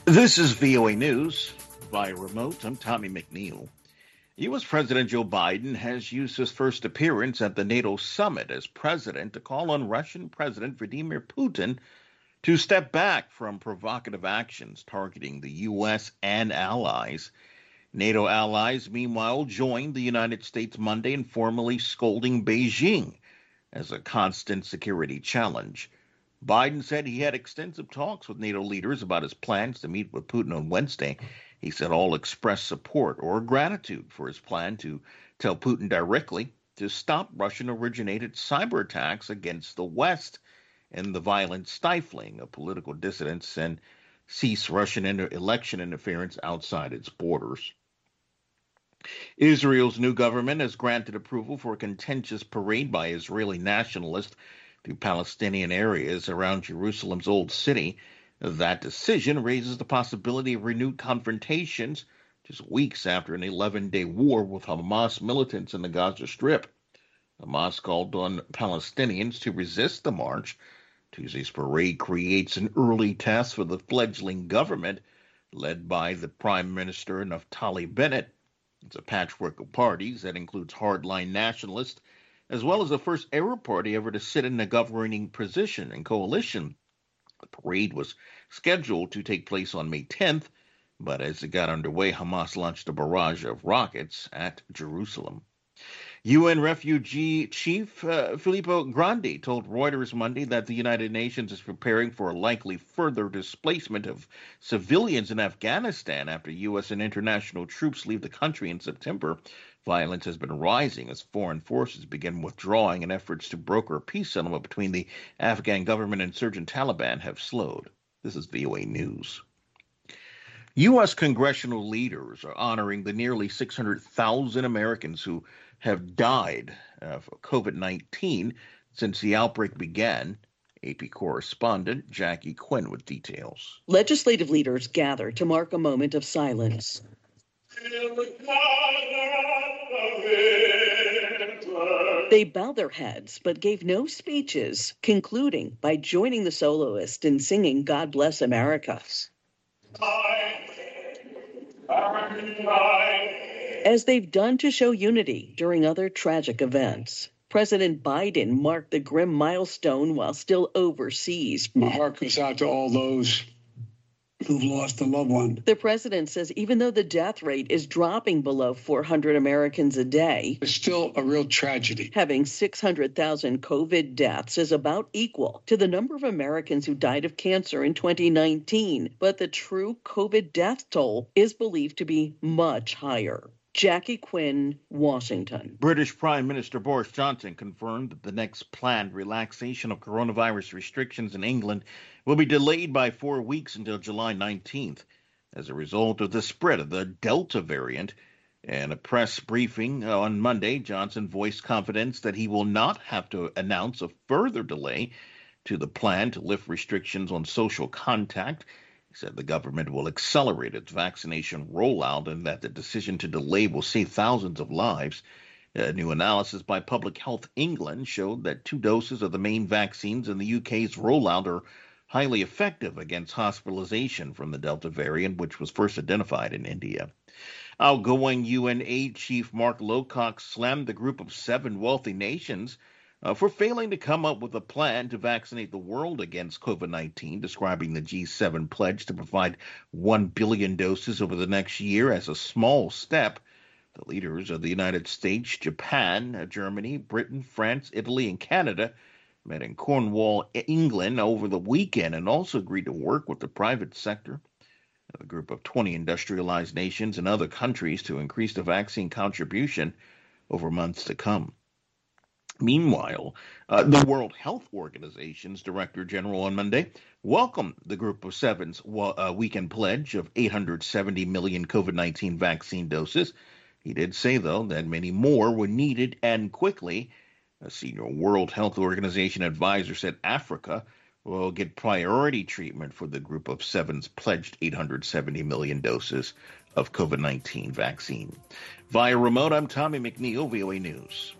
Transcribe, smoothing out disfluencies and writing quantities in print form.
This is VOA News by remote. I'm Tommy McNeil. U.S. President Joe Biden has used his first appearance at the NATO summit as president to call on Russian President Vladimir Putin to step back from provocative actions targeting the U.S. and allies. NATO allies, meanwhile, joined the United States Monday in formally scolding Beijing as a constant security challenge. Biden said he had extensive talks with NATO leaders about his plans to meet with Putin on Wednesday. He said all expressed support or gratitude for his plan to tell Putin directly to stop Russian-originated cyber attacks against the West and the violent stifling of political dissidents and cease Russian election interference outside its borders. Israel's new government has granted approval for a contentious parade by Israeli nationalists through Palestinian areas around Jerusalem's Old City. That decision raises the possibility of renewed confrontations just weeks after an 11-day war with Hamas militants in the Gaza Strip. Hamas called on Palestinians to resist the march. Tuesday's parade creates an early test for the fledgling government led by the Prime Minister Naftali Bennett. It's a patchwork of parties that includes hardline nationalists, as well as the first Arab party ever to sit in a governing position and coalition. The parade was scheduled to take place on May 10th, but as it got underway, Hamas launched a barrage of rockets at Jerusalem. UN refugee chief Filippo Grandi told Reuters Monday that the United Nations is preparing for a likely further displacement of civilians in Afghanistan after U.S. and international troops leave the country in September. Violence has been rising as foreign forces begin withdrawing, and efforts to broker a peace settlement between the Afghan government and insurgent Taliban have slowed. This is VOA News. U.S. congressional leaders are honoring the nearly 600,000 Americans who have died of COVID-19 since the outbreak began. AP correspondent Jackie Quinn with details. Legislative leaders gather to mark a moment of silence. They bowed their heads but gave no speeches, concluding by joining the soloist in singing God Bless America. As they've done to show unity during other tragic events. President Biden marked the grim milestone while still overseas. My heart goes out to all those who've lost a loved one. The president says even though the death rate is dropping below 400 Americans a day, it's still a real tragedy. Having 600,000 COVID deaths is about equal to the number of Americans who died of cancer in 2019. But the true COVID death toll is believed to be much higher. Jackie Quinn, Washington. British Prime Minister Boris Johnson confirmed that the next planned relaxation of coronavirus restrictions in England will be delayed by 4 weeks until July 19th as a result of the spread of the Delta variant. In a press briefing on Monday, Johnson voiced confidence that he will not have to announce a further delay to the plan to lift restrictions on social contact. He said the government will accelerate its vaccination rollout and that the decision to delay will save thousands of lives. A new analysis by Public Health England showed that 2 doses of the main vaccines in the UK's rollout are highly effective against hospitalization from the Delta variant, which was first identified in India. Outgoing UN aid chief Mark Lowcock slammed the group of 7 wealthy nations for failing to come up with a plan to vaccinate the world against COVID-19, describing the G7 pledge to provide 1 billion doses over the next year as a small step. The leaders of the United States, Japan, Germany, Britain, France, Italy, and Canada met in Cornwall, England over the weekend and also agreed to work with the private sector, a group of 20 industrialized nations and other countries to increase the vaccine contribution over months to come. Meanwhile, the World Health Organization's Director General on Monday welcomed the Group of Seven's weekend pledge of 870 million COVID-19 vaccine doses. He did say, though, that many more were needed and quickly. A senior World Health Organization advisor said Africa will get priority treatment for the Group of Seven's pledged 870 million doses of COVID-19 vaccine. Via remote, I'm Tommy McNeil, VOA News.